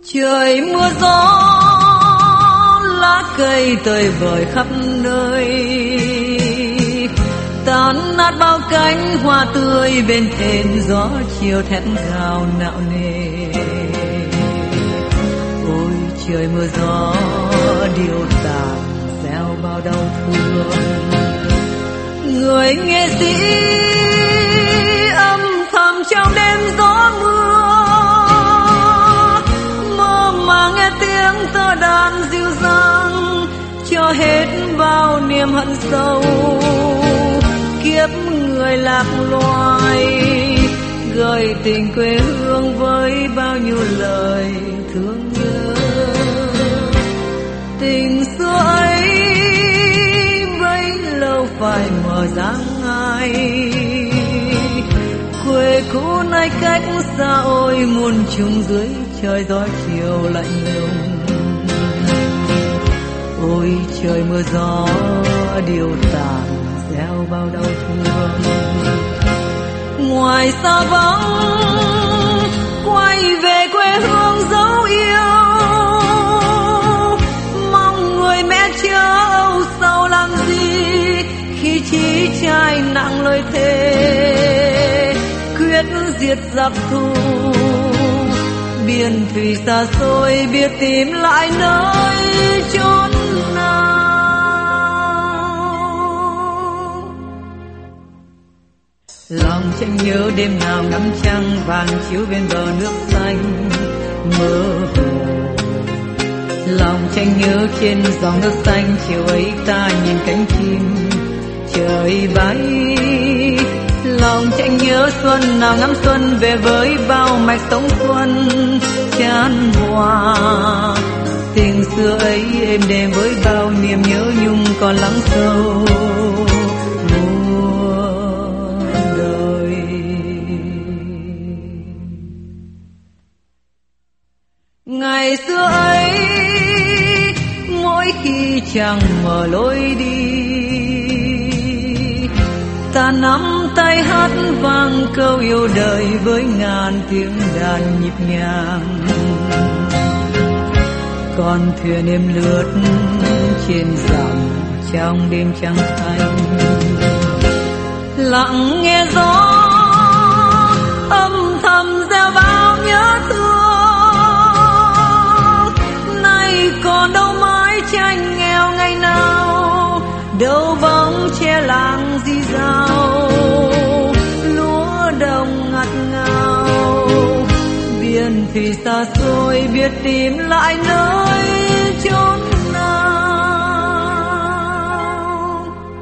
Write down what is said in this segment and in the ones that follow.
Trời mưa gió lá cây tơi bời khắp nơi, tàn nát bao cánh hoa tươi bên thềm gió chiều thét gào nạo nề. Ôi trời mưa gió điêu tàn gieo bao đau thương, người nghệ sĩ âm thầm trong đêm gió mưa, mơ mà nghe tiếng tơ đàn dịu dàng cho hết bao niềm hận sâu. Kiếp người lạc loài gợi tình quê hương với bao nhiêu lời thương nhớ. Tình xưa ấy bấy lâu phải mở dáng ai, quê cũ nay cách xa ôi muôn trùng dưới trời gió chiều lạnh lùng. Ôi trời mưa gió điêu tàn gieo bao đau thương, ngoài xa vắng quay về quê hương dấu yêu, mong người mẹ chớ âu sầu làm gì khi chí trai nặng lời thề quyết diệt giặc thù. Biển thủy xa xôi biết tìm lại nơi chốn nào. Lòng tranh nhớ đêm nào ngắm trăng vàng chiếu bên bờ nước xanh mơ hồ. Lòng tranh nhớ trên dòng nước xanh chiều ấy ta nhìn cánh chim trời bay. Lòng tranh nhớ xuân nào ngắm xuân về với bao mạch sống xuân chan hòa. Tình xưa ấy êm đềm với bao niềm nhớ nhung còn lắng sâu muôn đời. Ngày xưa ấy mỗi khi trăng mở lối đi, ta nắm tay hát vang câu yêu đời với ngàn tiếng đàn nhịp nhàng. Con thuyền êm lướt trên dòng trong đêm trăng thanh, lặng nghe gió âm thầm gieo bao nhớ thương. Nay còn đâu mái tranh nghèo ngày nào, đâu bóng che làng di dào, lúa đồng ngặt ngào. Biển thủy xa xôi biết tìm lại nơi chốn nào.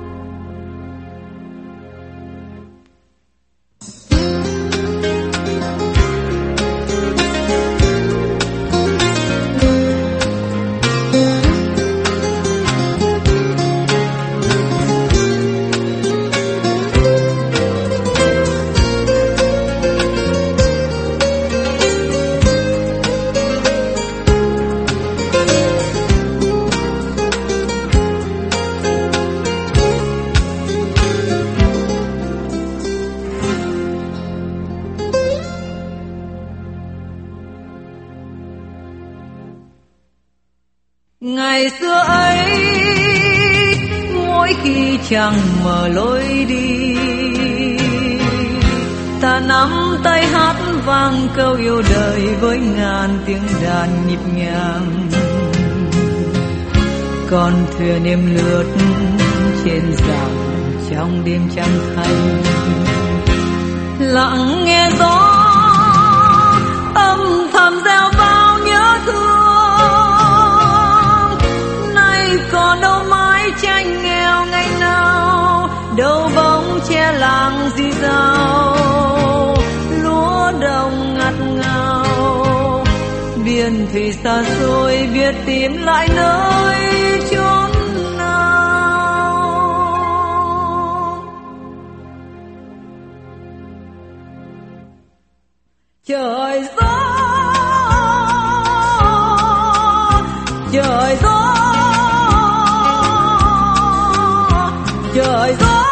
Ngày xưa ấy mỗi khi trăng mở lối đi, ta nắm tay hát vang câu yêu đời với ngàn tiếng đàn nhịp nhàng. Con thuyền êm lướt trên dòng trong đêm trăng thanh, lặng nghe gió âm thầm gieo bao nhớ thương. Còn đâu mái tranh nghèo ngày nào, đâu bóng che làng di dào, lúa đồng ngặt ngào. Biển thủy xa xôi biết tìm lại nơi chốn nào. Trời gió, trời gió, trời gió.